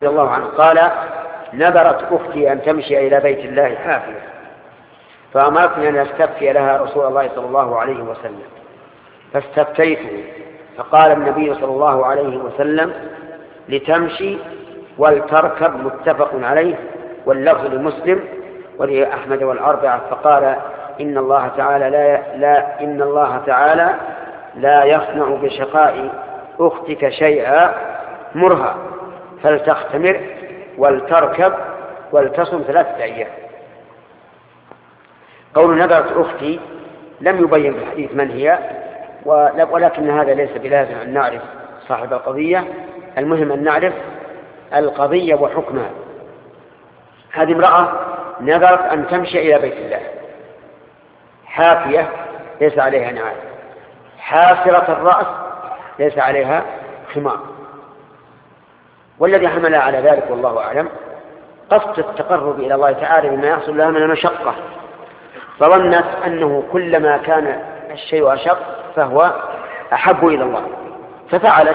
رضي الله عنه قال: نذرت أختي أن تمشي إلى بيت الله حافية، فأمرتني أن أستفتي لها رسول الله صلى الله عليه وسلم، فاستفتيته فقال النبي صلى الله عليه وسلم: لتمشي ولتركب، متفق عليه، واللفظ لمسلم ولأحمد والأربعة. فقال: إن الله تعالى لا يصنع بشقاء أختك شيئا، مرها فلتختمر ولتركب ولتصم 3 أيام. قول نذرت أختي لم يبين في الحديث من هي، ولكن هذا ليس بلازم أن نعرف صاحب القضية، المهم أن نعرف القضية وحكمها. هذه امرأة نذرت أن تمشي إلى بيت الله حافية ليس عليها نعال، حافرة الرأس ليس عليها خمار، والذي حملها على ذلك والله أعلم قصد التقرب إلى الله تعالى بما يحصل لها من المشقة، فظنت أنه كلما كان الشيء أشق فهو أحب إلى الله، ففعلت.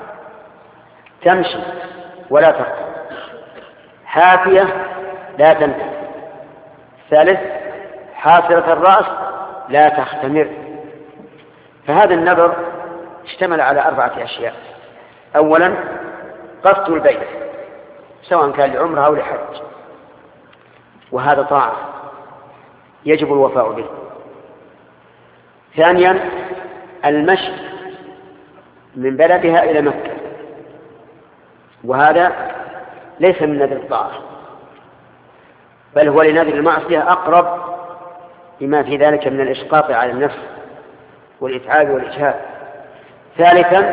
تمشي ولا تركب، حافية لا تنتهي، ثالث حافرة الرأس لا تختمر. فهذا النذر اشتمل على 4 أشياء: أولا قصد البيت سواء كان لعمره أو لحج، وهذا طاعة يجب الوفاء به. ثانيا المشي من بلدها إلى مكة، وهذا ليس من نذر الطاعة بل هو لنذر المعصية أقرب لما في ذلك من الإسقاط على النفس والإتعاب والإجهاد. ثالثا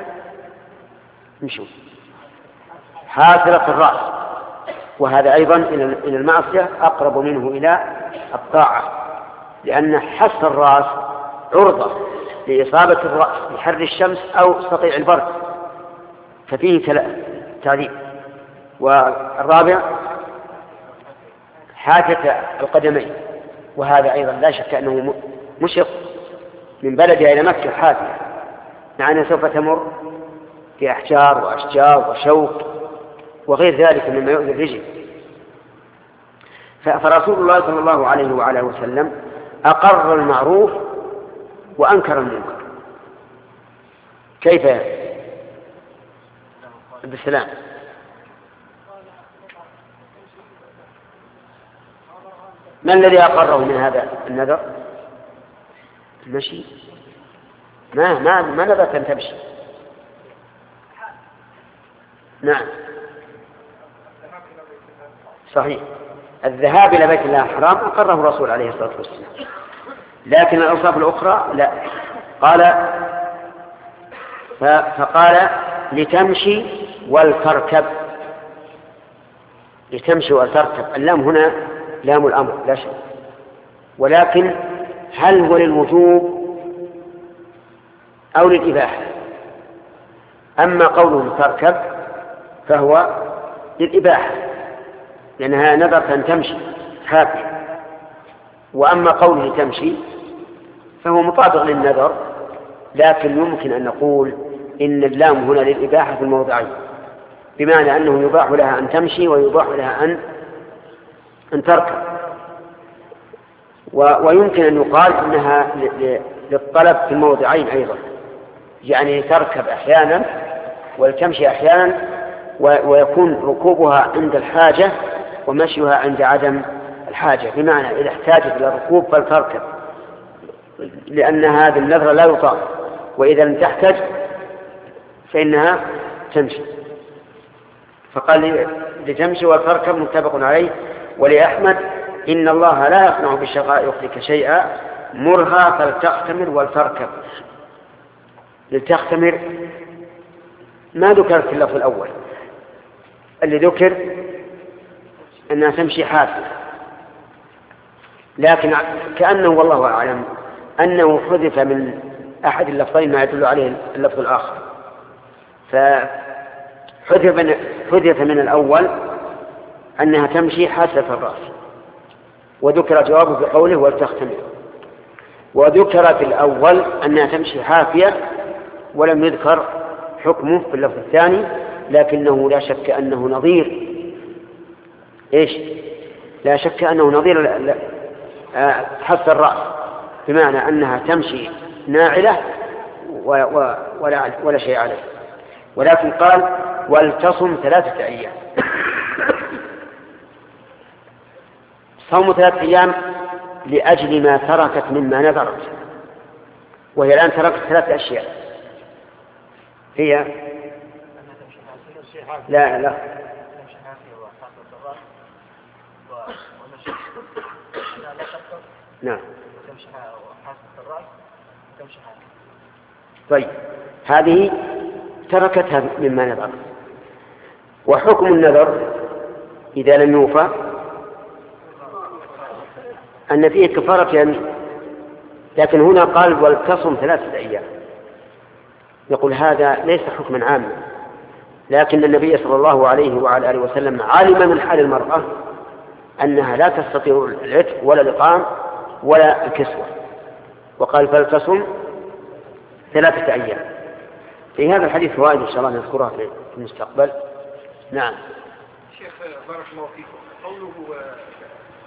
حافرة الرأس، وهذا أيضا إلى المعصية أقرب منه إلى الطاعة، لأن حس الرأس عرضة لإصابة الرأس بحر الشمس أو سطيع البرد، ففيه تعذيب. والرابع حافة القدمين، وهذا أيضا لا شك أنه مشق من بلدها إلى مكة حافة، مع أنها سوف تمر في أحجار وأشجار وشوك وغير ذلك مما يؤذي الرجل. فرسول الله صلى الله عليه وعلى وسلم أقر المعروف وأنكر المنكر. كيف بالسلام؟ ما الذي أقره من هذا النذر؟ المشي. ما نذرت أن تمشي. نعم صحيح، الذهاب إلى بيت الله حرام أقره الرسول عليه الصلاة والسلام، لكن الأوصاف الأخرى لا. فقال لتمشي ولتركب. لتمشي ولتركب، اللام هنا لام الأمر لا شيء، ولكن هل هو للوجوب أو للإباحة؟ أما قوله تركب فهو للإباحة لأنها نذرت أن تمشي حافية، وأما قوله تمشي فهو مطابق للنذر، لكن يمكن أن نقول إن اللام هنا للإباحة في الموضعين، بمعنى أنه يباح لها أن تمشي ويباح لها أن تركب. ويمكن أن يقال إنها للطلب في الموضعين أيضا، يعني تركب أحيانا وتمشي أحيانا، ويكون ركوبها عند الحاجة ومشيها عند عدم الحاجة، بمعنى إذا احتاجت إلى الركوب فلتركب لأن هذا النذر لا يطاق، وإذا لم تحتاج فإنها تمشي. فقال لتمشي وتركب، متفق عليه. ولأحمد: إن الله لا يصنع بشقاء أختك شيئا، مرها فلتختمر ولتركب. لتختمر ما ذكر في اللفظ الأول، اللي ذكر أنها تمشي حافية، لكن كأنه والله أعلم أنه حذف من أحد اللفظين ما يدل عليه اللفظ الآخر، فحذف من الأول أنها تمشي حافة الرأس، وذكر جوابه بقوله ولتختمر، وذكر في الأول أنها تمشي حافية ولم يذكر حكمه في اللفظ الثاني لكنه لا شك أنه نظير إيش؟ لا شك أنه نظير حث الرأس، بمعنى أنها تمشي ناعلة ولا شيء عليه. ولكن قال ولتصم 3 أيام. صوم 3 أيام لأجل ما تركت مما نذرت، وهي الآن تركت 3 أشياء هي لا نعم. طيب هذه تركتها مما نذر. وحكم النذر إذا لم يوفى أن فيه كفارة يمين، لكن هنا قال ولتصم 3 أيام. يقول هذا ليس حكما عاما، لكن النبي صلى الله عليه وعلى آله وسلم علم من حال المرأة أنها لا تستطيع العتق ولا الإطعام ولا الكسوة، وقال فلتصم 3 أيام. في هذا الحديث فوائد إن شاء الله نذكرها في المستقبل. نعم. شيخ بارك الله فيكم، قوله